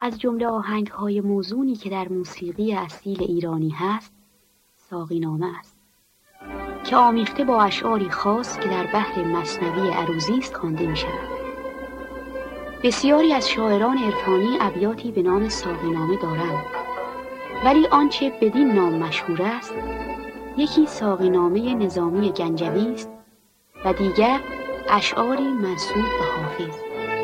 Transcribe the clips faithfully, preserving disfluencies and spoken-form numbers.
از جمله آهنگ‌های موزونی که در موسیقی اصیل ایرانی هست، ساقینامه است که آمیخته با اشعاری خاص که در بحر مثنوی عروضی است خوانده می‌شود. بسیاری از شاعران عرفانی ابیاتی به نام ساقینامه دارند، ولی آنچه بدین نام مشهور است یکی ساقینامه نظامی گنجوی است و دیگر اشعاری منسوب به حافظ.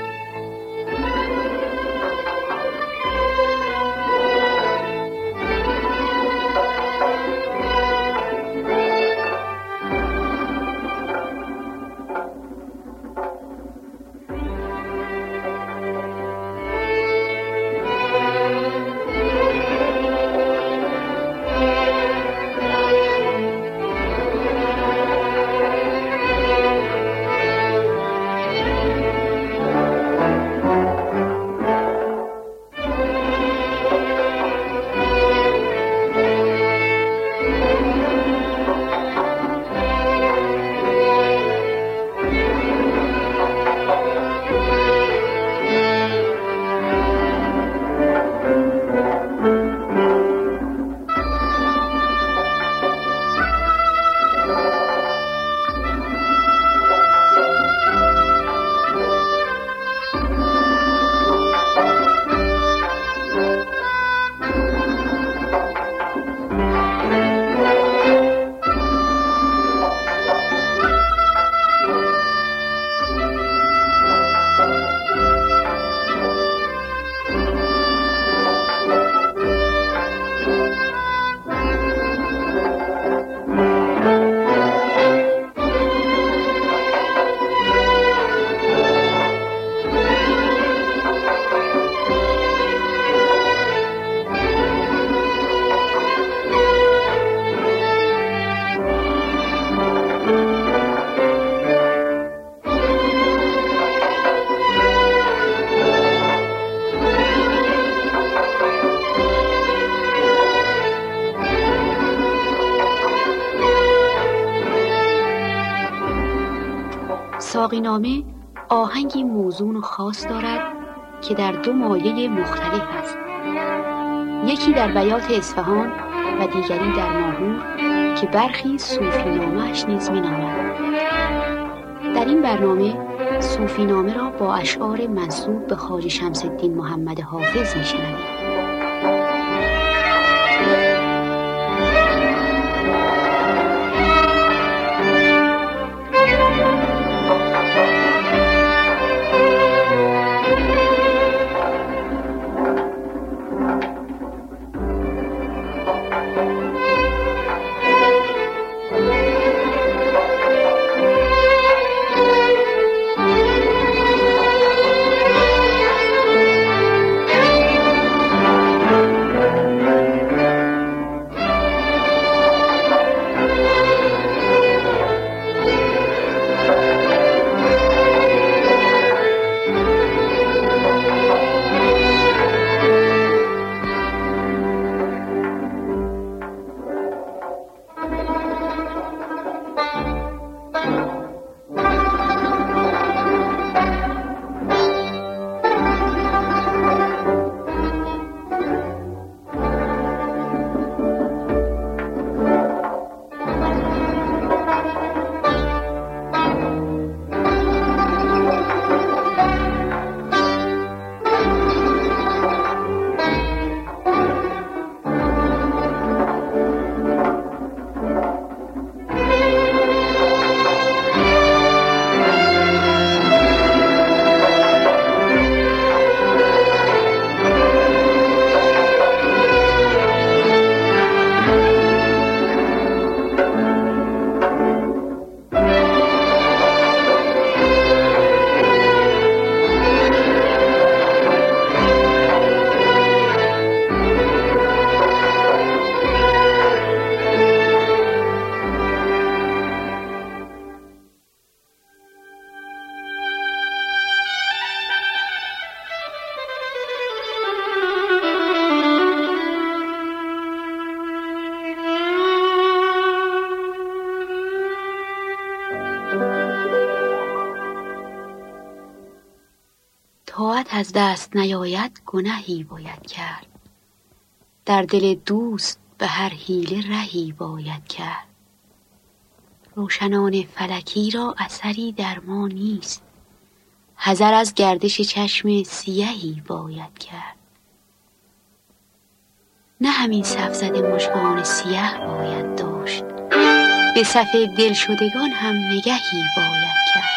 ساقینامه آهنگی موزون و خاص دارد که در دو مایه مختلف است، یکی در بیات اصفهان و دیگری در ماهور که برخی صوفینامه‌اش نیز می‌نامند. در این برنامه صوفینامه را با اشعار منسوب به خواجه شمس الدین محمد حافظ می‌شنویم. از دست نیاید گنهی باید کرد. در دل دوست به هر حیله رهی باید کرد. روشنان فلکی را اثری در ما نیست. حذر از گردش چشم سیهی باید کرد. نه همین صف زده مژگان سیه باید داشت. به صف دلشدگان هم نگهی باید کرد.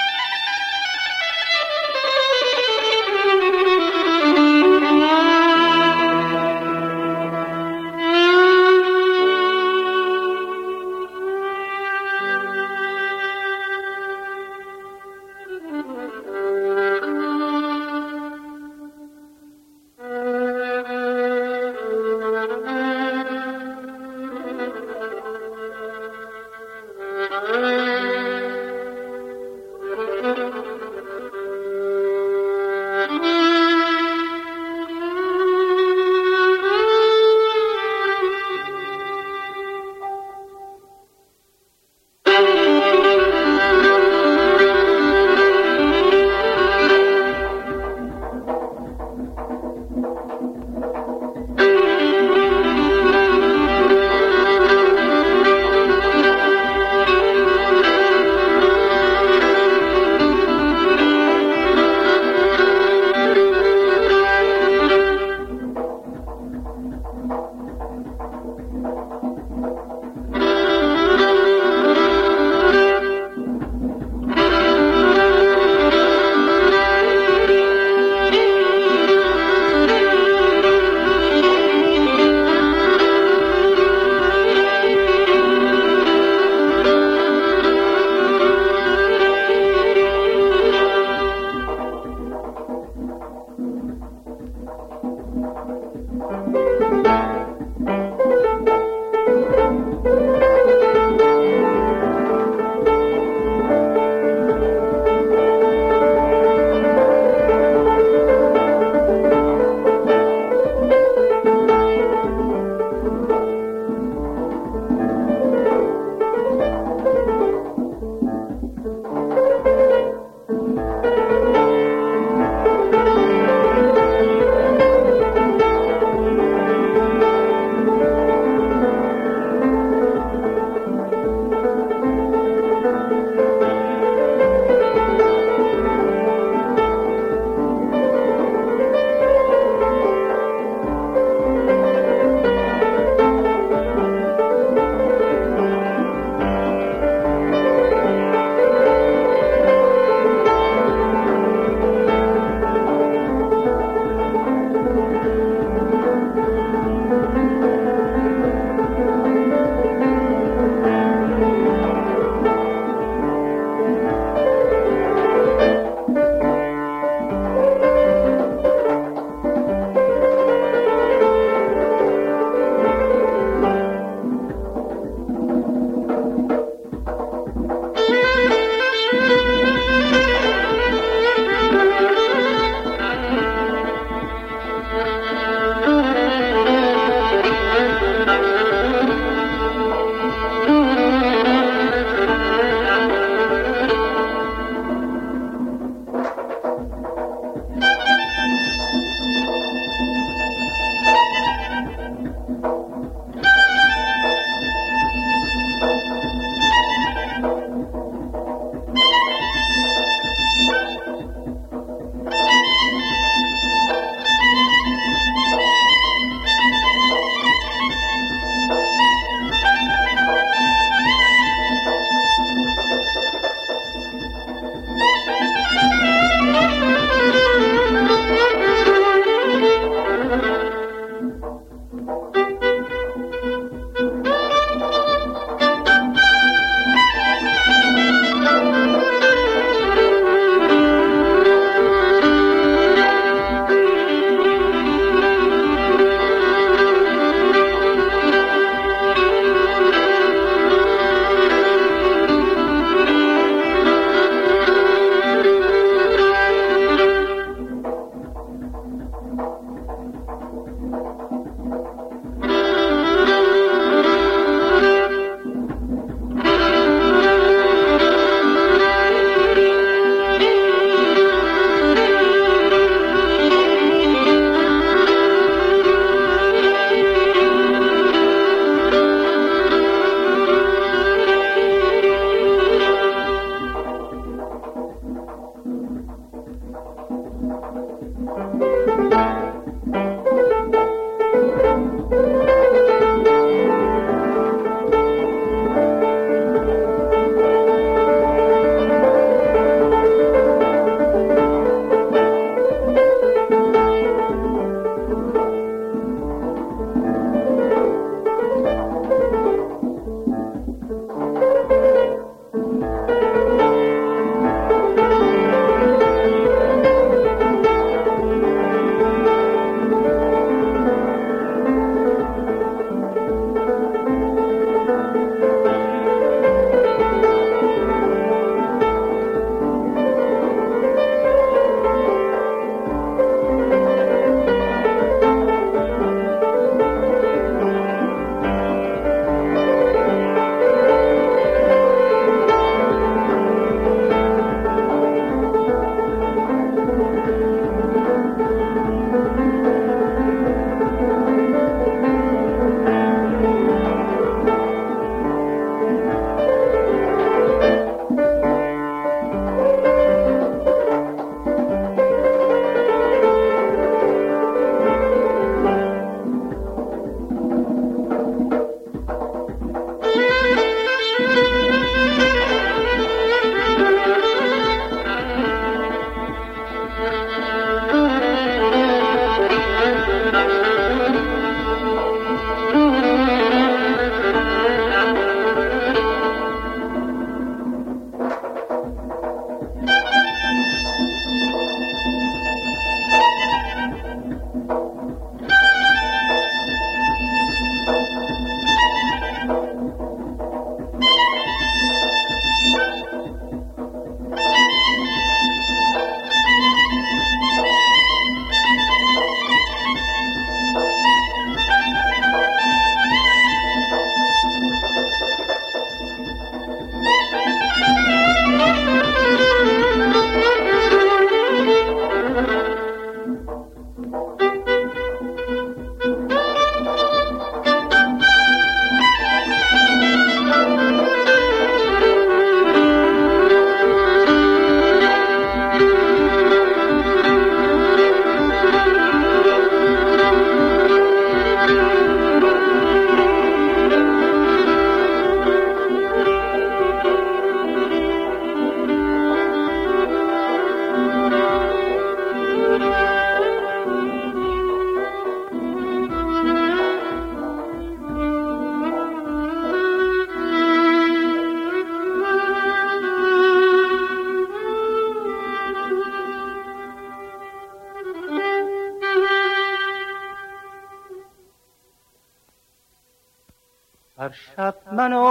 هر شب منو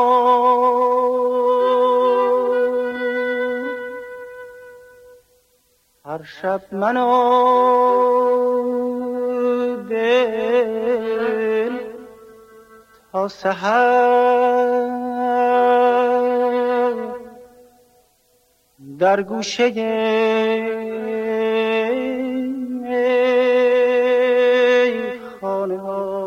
هر شب منو دل تا سحر در گوشه خانه ها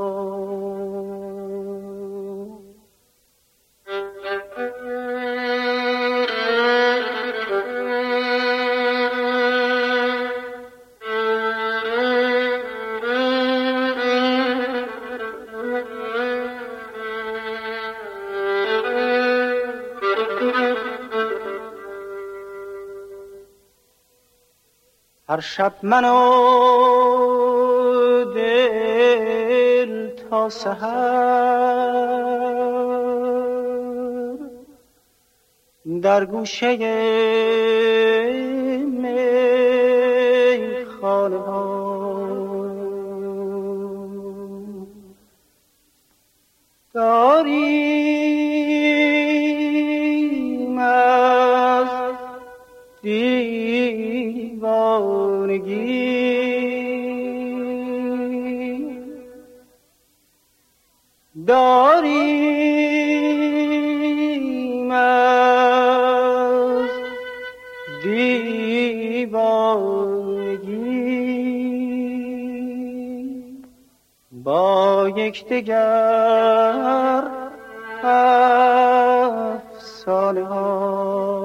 هر شب منو دل تا سحر در گوشه میخانه ها داریم از دیوانگی داریم از دیوانگی با یکدیگر افسانه ها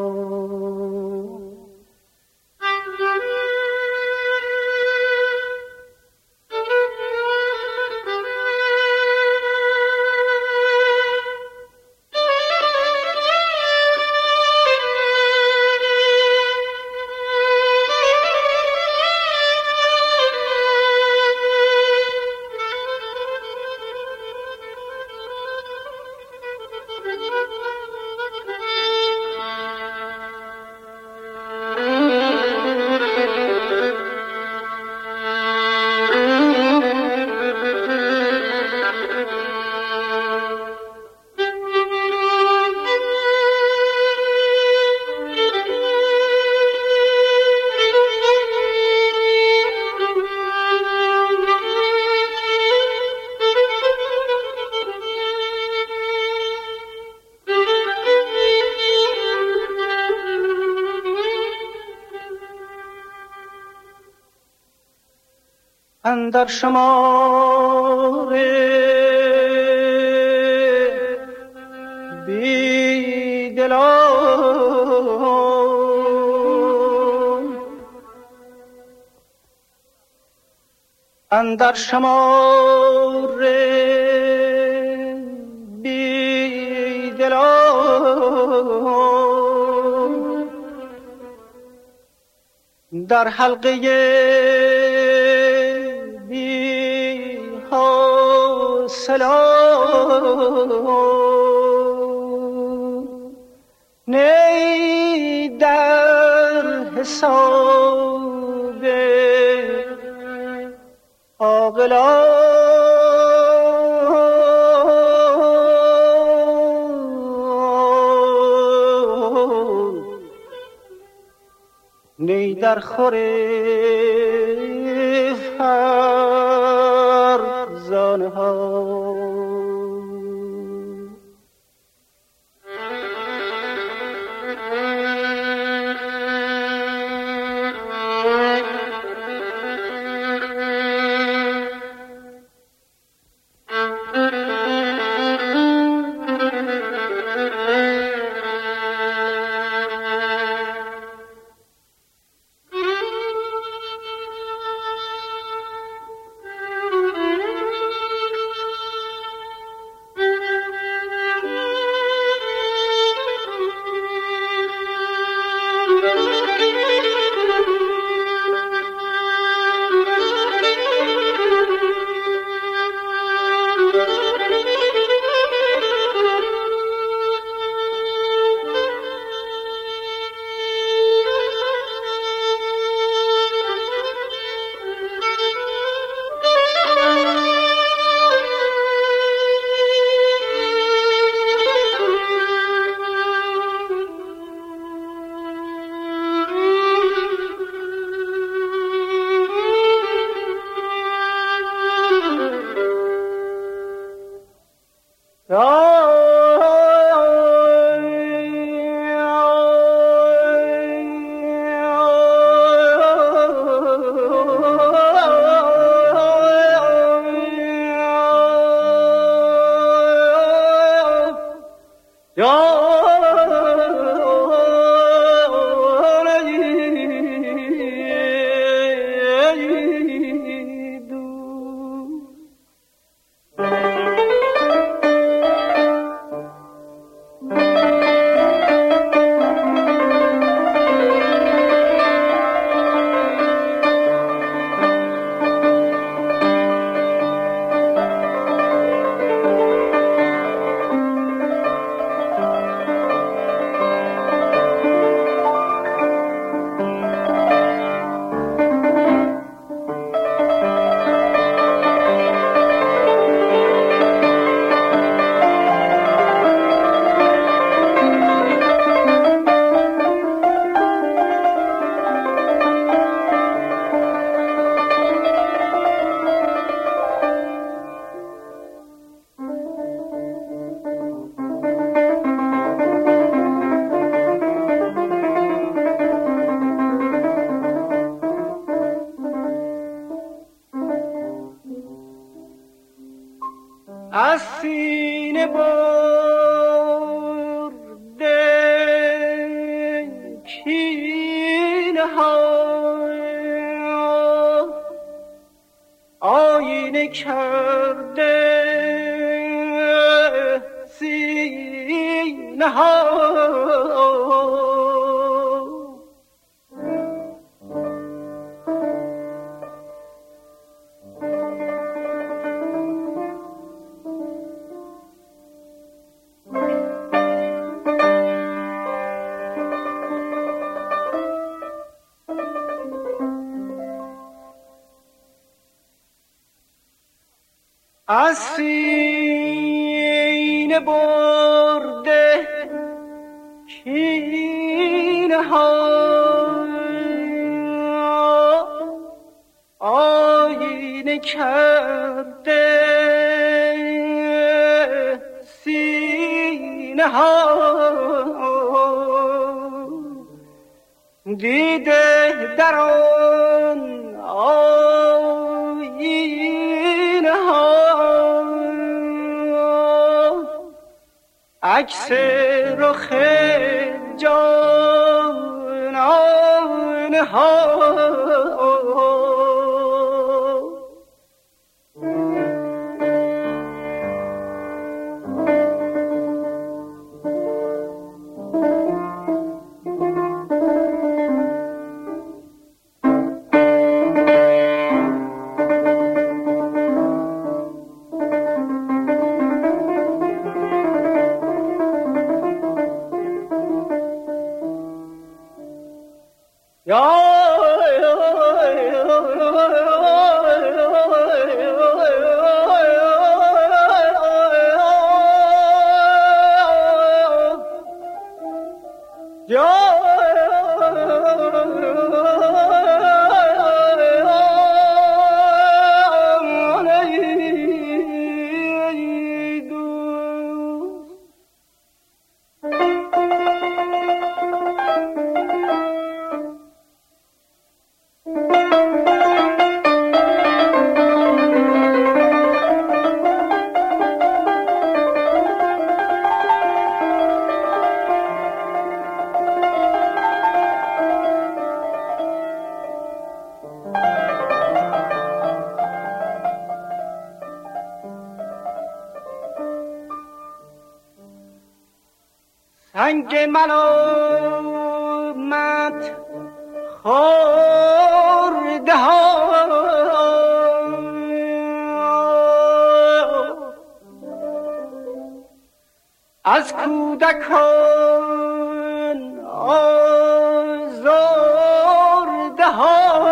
اندر شمار بی دلان اندر شمار بی دلان در حلقه سلام نی در حساب عاقلان نی در خور فرزانه ها از سینه برده کینه ها آینه کرده سینه ها از سینه برده کینه ها آینه کرده سینه ها دیده در آن آینه ها عکس رخ جانان ها سنگ ملامت خورده ها از کودکان آزرده ها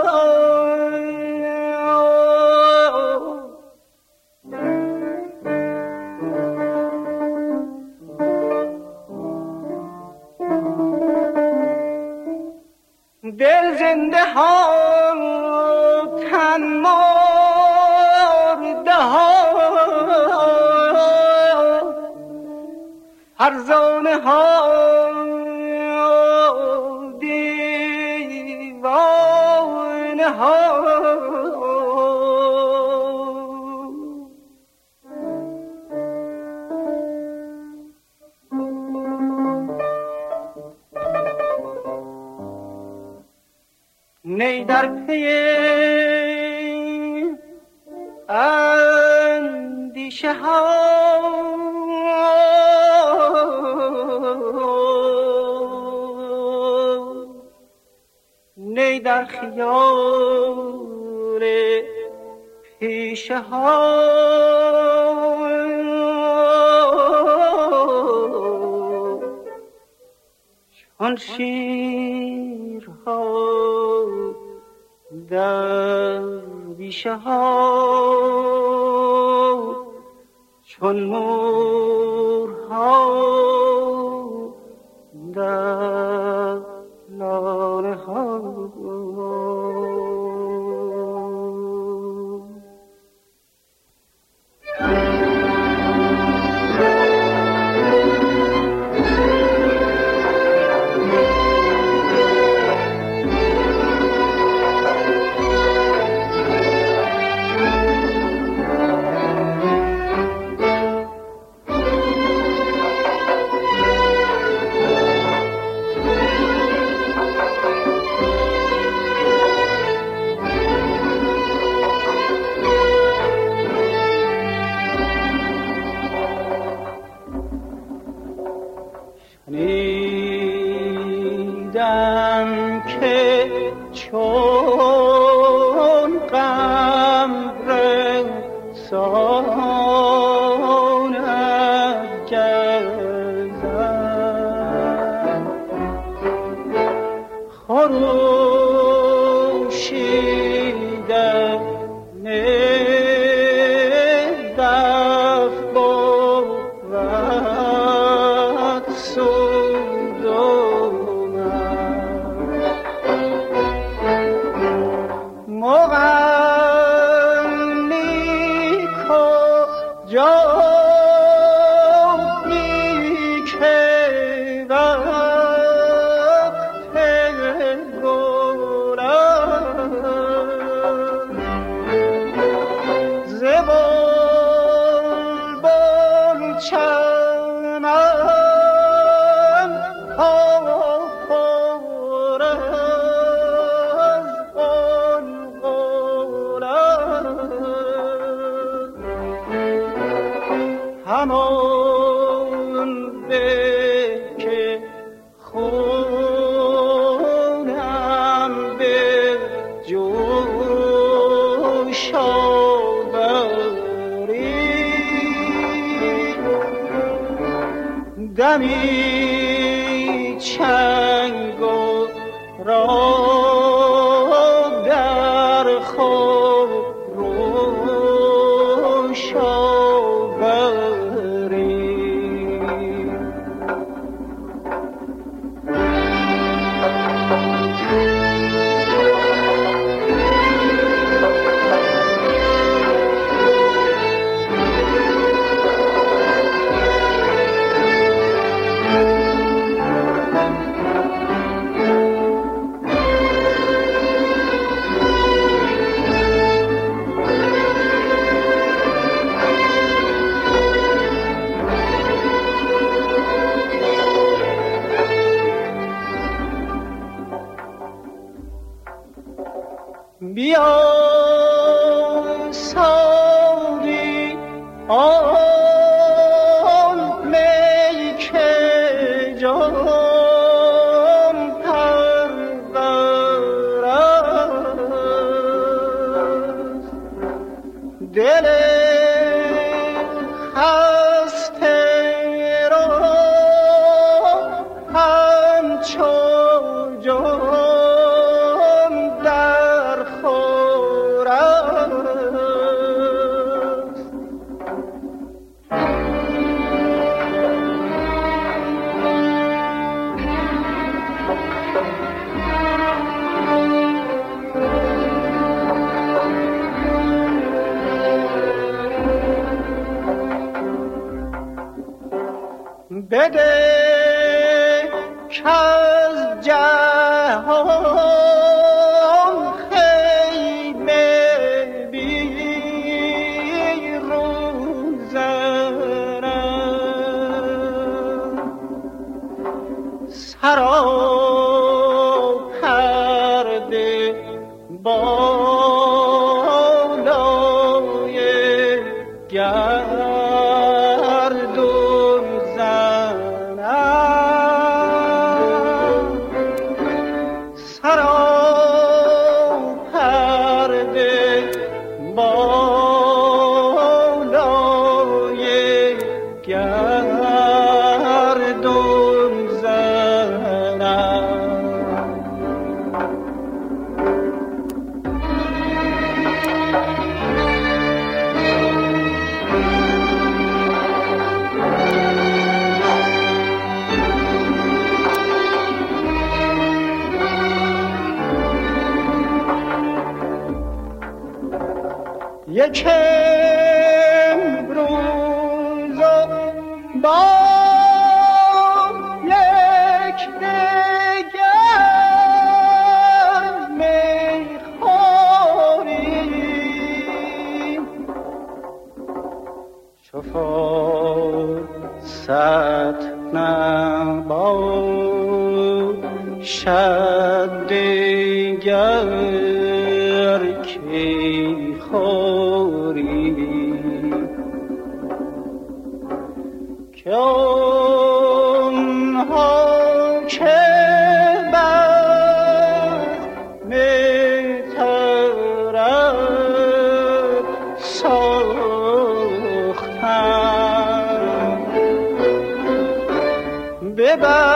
دل زنده ها تن مرده ها هرزانه ها دیوانه ها نی در پی اندیشه ها نی در خیال پیشه ها چون شیرها در بیشه ها چون مورها در لانه ها شنیدم که چون قمر سانت گردد خروشیدن دف بود سودم مغنی کجا همان به که خونم به جوش آوری دمی چنگ و راه در خور روش بیا ساقی آن می که جان پرور است دل خسته را همچو جان بده که از جهان خیمه بیرون زنم سراپرده بالای گردون زنم سراپرده بالای گردون زنم یک امروز با یک دگر میخوریم چو فرصت نباشد دگر کی خوری که آنها که بزم طرب ساختند ببر